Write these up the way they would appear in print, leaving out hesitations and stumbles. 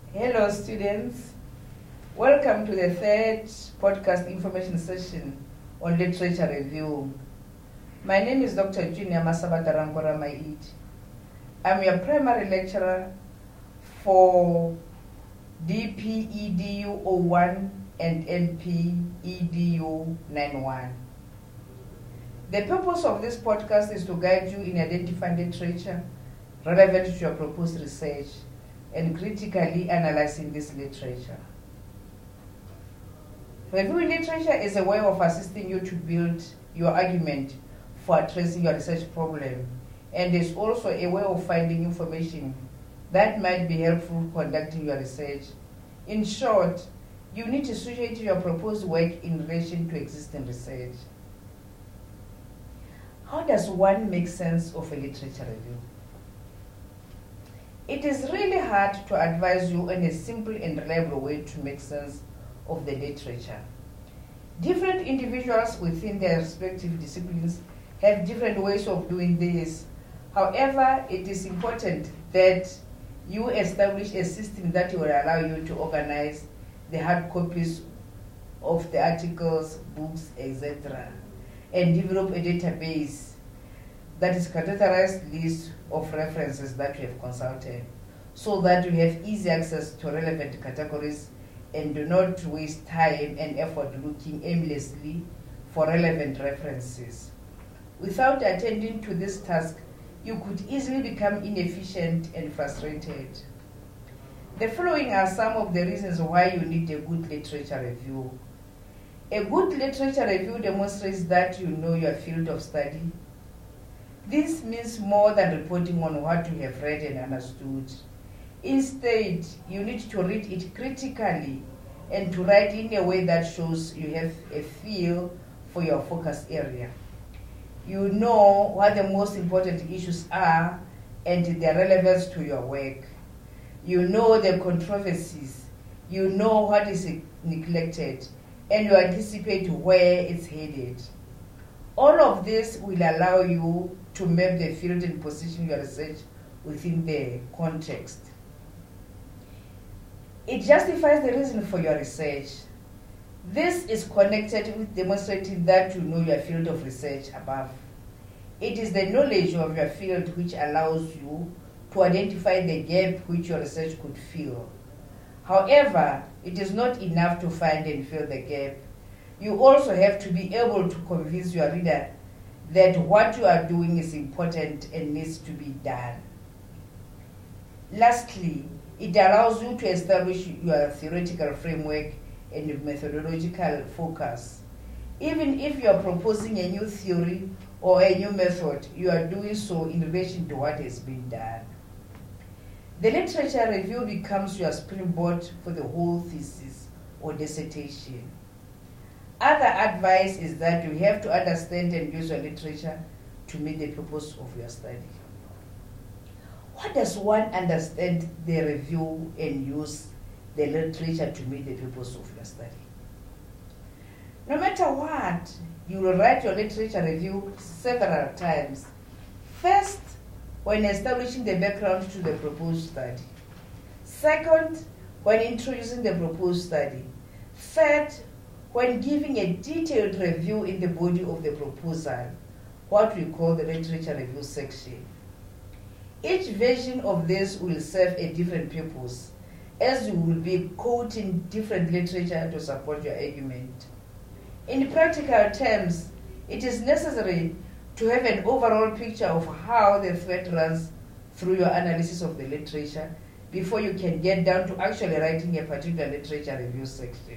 Hello students, welcome to the third podcast information session on literature review. My name is Dr. Junior Masabata Maid. I'm your primary lecturer for DPEDU 01 and NPEDU 91. The purpose of this podcast is to guide you in identifying literature relevant to your proposed research and critically analyzing this literature. Reviewing literature is a way of assisting you to build your argument for addressing your research problem, and is also a way of finding information that might be helpful in conducting your research. In short, you need to situate your proposed work in relation to existing research. How does one make sense of a literature review? It is really hard to advise you on a simple and reliable way to make sense of the literature. Different individuals within their respective disciplines have different ways of doing this. However, it is important that you establish a system that will allow you to organize the hard copies of the articles, books, etc., and develop a database that is categorized list of references that you have consulted, so that you have easy access to relevant categories and do not waste time and effort looking aimlessly for relevant references. Without attending to this task, you could easily become inefficient and frustrated. The following are some of the reasons why you need a good literature review. A good literature review demonstrates that you know your field of study. This means more than reporting on what you have read and understood. Instead, you need to read it critically and to write in a way that shows you have a feel for your focus area. You know what the most important issues are and their relevance to your work. You know the controversies. You know what is neglected, and you anticipate where it's headed. All of this will allow you to map the field and position your research within the context. It justifies the reason for your research. This is connected with demonstrating that you know your field of research above. It is the knowledge of your field which allows you to identify the gap which your research could fill. However, it is not enough to find and fill the gap. You also have to be able to convince your reader that what you are doing is important and needs to be done. Lastly, it allows you to establish your theoretical framework and methodological focus. Even if you are proposing a new theory or a new method, you are doing so in relation to what has been done. The literature review becomes your springboard for the whole thesis or dissertation. Other advice is that you have to understand and use your literature to meet the purpose of your study. What does one understand the review and use the literature to meet the purpose of your study? No matter what, you will write your literature review several times. First, when establishing the background to the proposed study. Second, when introducing the proposed study. Third, when giving a detailed review in the body of the proposal, what we call the literature review section. Each version of this will serve a different purpose, as you will be quoting different literature to support your argument. In practical terms, it is necessary to have an overall picture of how the thread runs through your analysis of the literature before you can get down to actually writing a particular literature review section.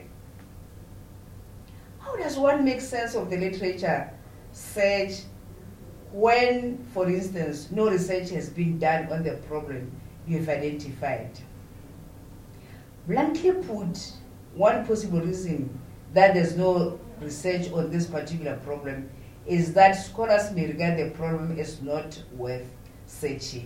How does one make sense of the literature search when, for instance, no research has been done on the problem you have identified? Bluntly put, one possible reason that there's no research on this particular problem is that scholars may regard the problem as not worth searching.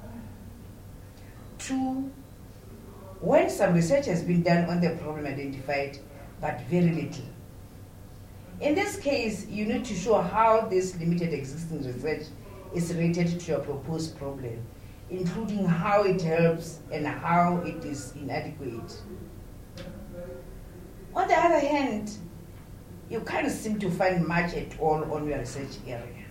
2, when some research has been done on the problem identified, but very little. In this case, you need to show how this limited existing research is related to your proposed problem. including how it helps and how it is inadequate. On the other hand, you can't seem to find much at all on your research area.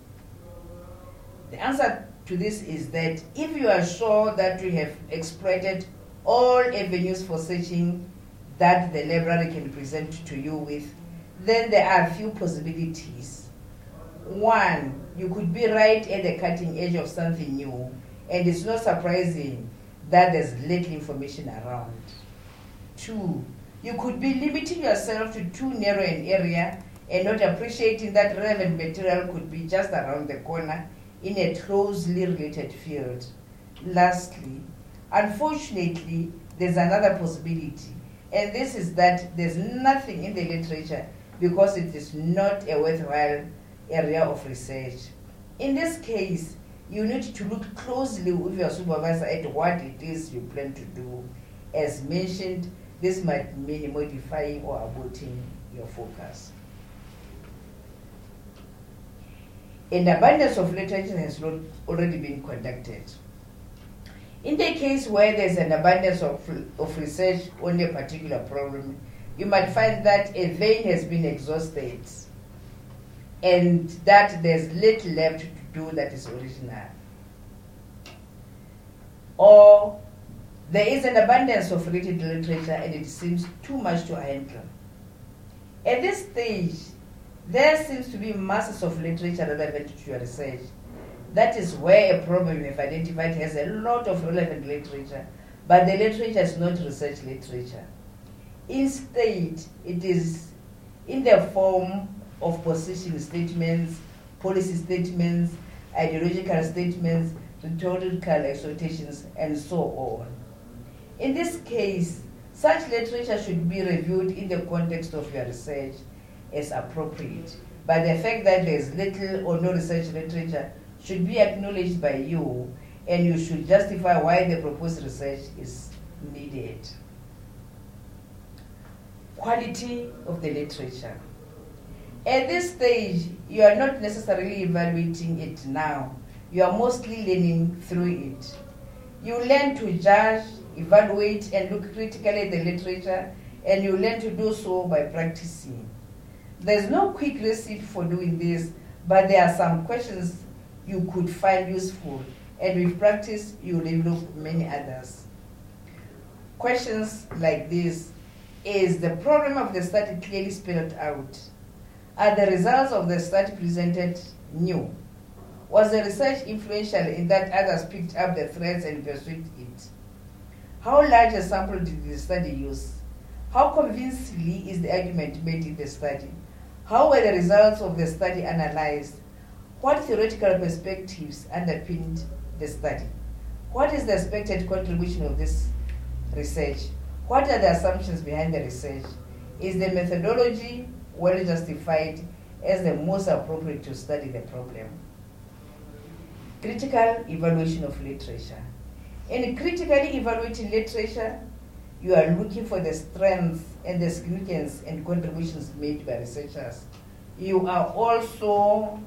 The answer to this is that if you are sure that you have exploited all avenues for searching that the library can present to you with, then there are a few possibilities. One, you could be right at the cutting edge of something new, and it's not surprising that there's little information around. Two, you could be limiting yourself to too narrow an area and not appreciating that relevant material could be just around the corner in a closely related field. Lastly, unfortunately, there's another possibility, and this is that there's nothing in the literature because it is not a worthwhile area of research. In this case, you need to look closely with your supervisor at what it is you plan to do. As mentioned, this might mean modifying or aborting your focus. An abundance of literature has already been conducted. In the case where there's an abundance of research on a particular problem, you might find that a vein has been exhausted and that there's little left to do that is original. Or there is an abundance of written literature and it seems too much to handle. At this stage, there seems to be masses of literature relevant to your research. That is where a problem you have identified has a lot of relevant literature, but the literature is not research literature. Instead, it is in the form of position statements, policy statements, ideological statements, rhetorical exhortations, and so on. In this case, such literature should be reviewed in the context of your research as appropriate, but the fact that there is little or no research literature should be acknowledged by you, and you should justify why the proposed research is needed. Quality of the literature. At this stage, you are not necessarily evaluating it now. You are mostly learning through it. You learn to judge, evaluate, and look critically at the literature, and you learn to do so by practicing. There's no quick recipe for doing this, but there are some questions you could find useful, and with practice, you'll develop many others. Questions like this: is the problem of the study clearly spelled out? Are the results of the study presented new? Was the research influential in that others picked up the threads and pursued it? How large a sample did the study use? How convincingly is the argument made in the study? How were the results of the study analyzed? What theoretical perspectives underpinned the study? What is the expected contribution of this research? What are the assumptions behind the research? Is the methodology well justified as the most appropriate to study the problem? Critical evaluation of literature. In critically evaluating literature, you are looking for the strengths and the significance and contributions made by researchers. You are also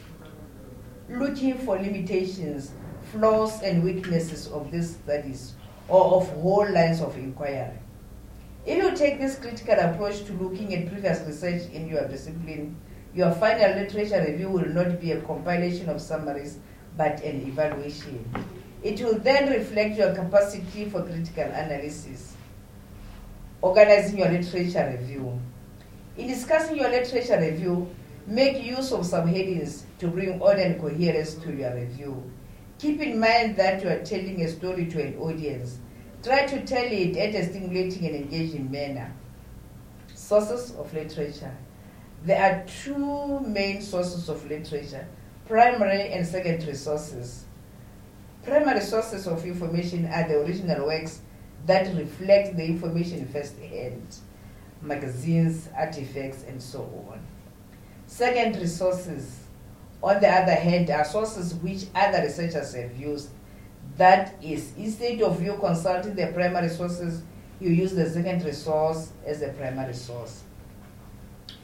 looking for limitations, flaws, and weaknesses of these studies or of whole lines of inquiry. If you take this critical approach to looking at previous research in your discipline, your final literature review will not be a compilation of summaries, but an evaluation. It will then reflect your capacity for critical analysis. Organizing your literature review. In discussing your literature review, make use of subheadings to bring order and coherence to your review. Keep in mind that you are telling a story to an audience. Try to tell it at a stimulating and engaging manner. Sources of literature. There are two main sources of literature: primary and secondary sources. Primary sources of information are the original works that reflect the information firsthand, magazines, artifacts, and so on. Secondary sources, on the other hand, are sources which other researchers have used. That is, instead of you consulting the primary sources, you use the secondary source as the primary source.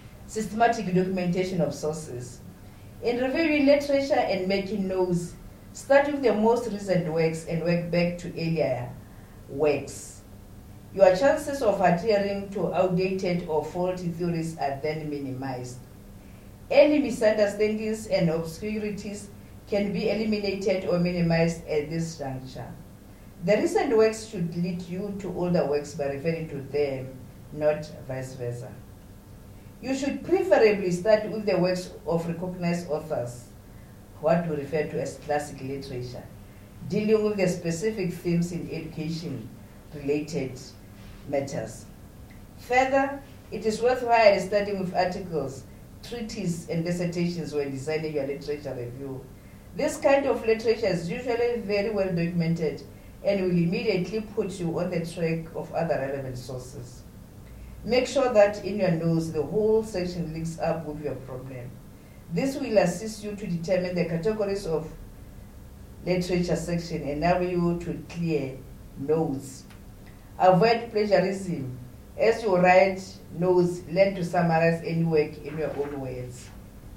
Systematic documentation of sources. In reviewing literature and making notes, Start with the most recent works and work back to earlier works. Your chances of adhering to outdated or faulty theories are then minimized. Any misunderstandings and obscurities can be eliminated or minimized at this juncture. The recent works should lead you to older works by referring to them, not vice versa. You should preferably start with the works of recognized authors, what we refer to as classic literature, dealing with the specific themes in education-related matters. Further, it is worthwhile starting with articles, treatises, and dissertations when designing your literature review. This kind of literature is usually very well documented and will immediately put you on the track of other relevant sources. Make sure that in your notes the whole section links up with your problem. This will assist you to determine the categories of literature section and enable you to clear notes. Avoid plagiarism. As you write notes, learn to summarize any work in your own words.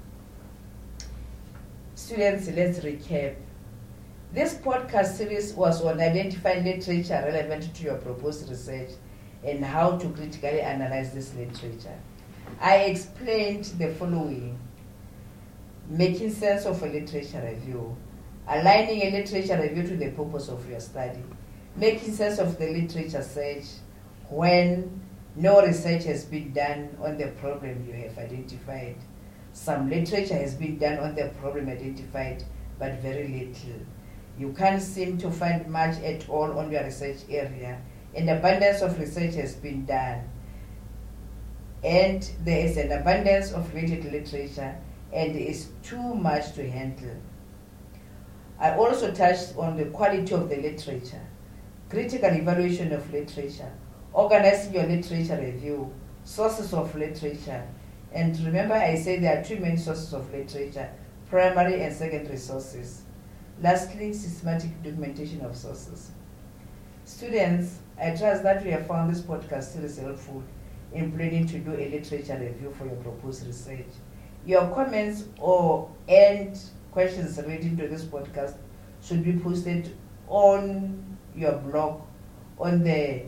Students, let's recap. This podcast series was on identifying literature relevant to your proposed research and how to critically analyze this literature. I explained the following: making sense of a literature review, aligning a literature review to the purpose of your study, making sense of the literature search when no research has been done on the problem you have identified. Some literature has been done on the problem identified, but very little. You can't seem to find much at all on your research area. An abundance of research has been done, and there is an abundance of related literature, and there is too much to handle. I also touched on the quality of the literature, critical evaluation of literature, organizing your literature review, sources of literature. And remember, I said there are two main sources of literature: primary and secondary sources. Lastly, systematic documentation of sources. Students, I trust that you have found this podcast series helpful in planning to do a literature review for your proposed research. Your comments and questions relating to this podcast should be posted on your blog on the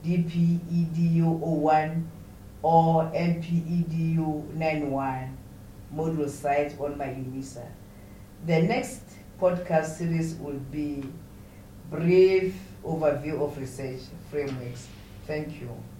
DPEDU01 or MPEDU91 module site on my UNISA. The next podcast series will be brief overview of research frameworks. Thank you.